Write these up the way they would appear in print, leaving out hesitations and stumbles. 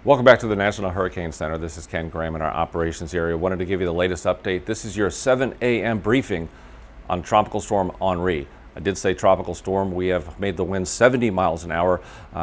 Welcome back to the National Hurricane Center. This is Ken Graham in our operations area. Wanted to give you the latest update. This is your 7 a.m. briefing on Tropical Storm Henri. I did say tropical storm. We have made the wind 70 miles an hour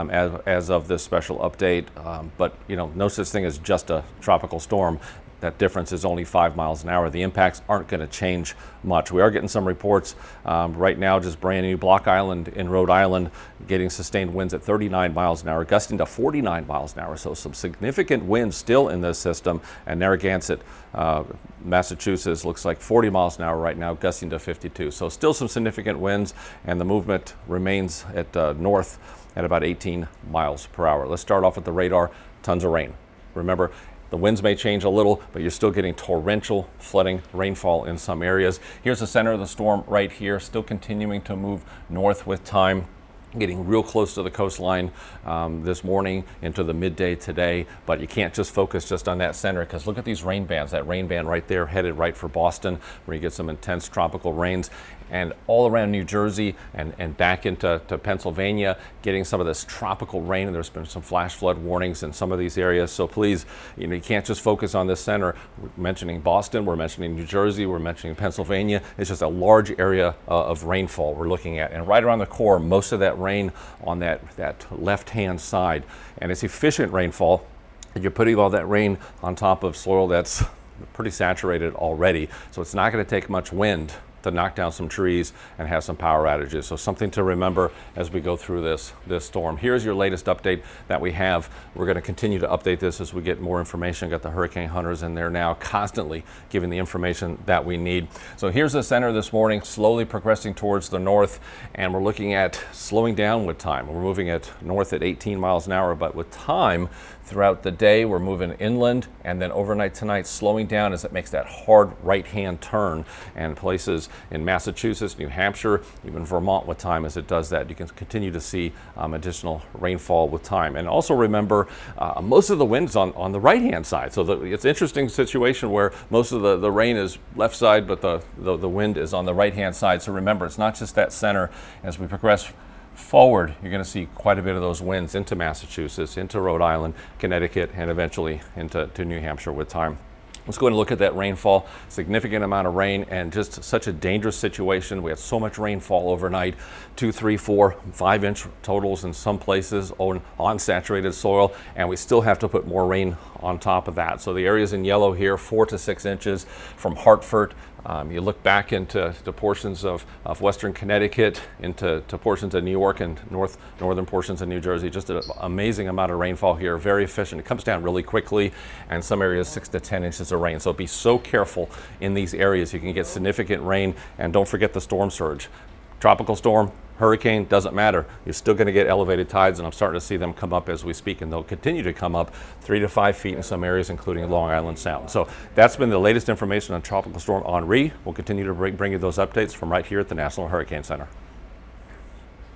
as of this special update. But you know, no such thing as just a tropical storm. That difference is only 5 miles an hour. The impacts aren't going to change much. We are getting some reports right now, just brand new. Block Island in Rhode Island getting sustained winds at 39 miles an hour, gusting to 49 miles an hour. So some significant winds still in this system. And Narragansett, Massachusetts, looks like 40 miles an hour right now, gusting to 52. So still some significant winds, and the movement remains at north at about 18 miles per hour. Let's start off with the radar. Tons of rain. Remember, the winds may change a little, but you're still getting torrential flooding rainfall in some areas. Here's the center of the storm right here, still continuing to move north with time, getting real close to the coastline this morning into the midday today. But you can't just focus just on that center, because look at these rain bands. That rain band right there headed right for Boston, where you get some intense tropical rains. And all around New Jersey and back into Pennsylvania, getting some of this tropical rain. And there's been some flash flood warnings in some of these areas. So please, you can't just focus on this center. We're mentioning Boston, we're mentioning New Jersey, we're mentioning Pennsylvania. It's just a large area of rainfall we're looking at. And right around the core, most of that rain on that left-hand side. And it's efficient rainfall. You're putting all that rain on top of soil that's pretty saturated already. So it's not going to take much wind to knock down some trees and have some power outages. So something to remember as we go through this storm. Here's your latest update that we have. We're going to continue to update this as we get more information. Got the hurricane hunters in there now, constantly giving the information that we need. So here's the center this morning, slowly progressing towards the north, and we're looking at slowing down with time. We're moving at north at 18 miles an hour, but with time throughout the day, we're moving inland, and then overnight tonight, slowing down as it makes that hard right-hand turn. And places in Massachusetts, New Hampshire, even Vermont with time as it does that. You can continue to see additional rainfall with time. And also remember, most of the wind's on the right-hand side. So it's an interesting situation where most of the rain is left side, but the wind is on the right-hand side. So remember, it's not just that center. As we progress forward, you're going to see quite a bit of those winds into Massachusetts, into Rhode Island, Connecticut, and eventually into New Hampshire with time. Let's go and look at that rainfall. Significant amount of rain, and just such a dangerous situation. We had so much rainfall overnight, 2, 3, 4, 5 inch totals in some places on saturated soil, and we still have to put more rain on top of that. So the areas in yellow here, 4 to 6 inches from Hartford. You look back into portions of western Connecticut, into portions of New York and northern portions of New Jersey. Just an amazing amount of rainfall here, very efficient. It comes down really quickly, and some areas 6 to 10 inches of rain. So be so careful in these areas. You can get significant rain, and don't forget the storm surge. Tropical storm, hurricane, doesn't matter. You're still going to get elevated tides, and I'm starting to see them come up as we speak, and they'll continue to come up 3 to 5 feet in some areas, including Long Island Sound. So that's been the latest information on Tropical Storm Henri. We'll continue to bring you those updates from right here at the National Hurricane Center.